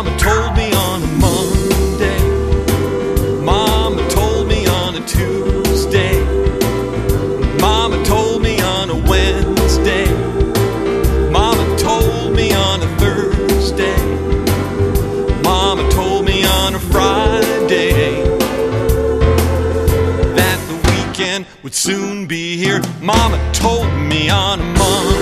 Mama told me on a Monday. Mama told me on a Tuesday. Mama told me on a Wednesday. Mama told me on a Thursday. Mama told me on a Friday that the weekend would soon be here. Mama told me on a Monday.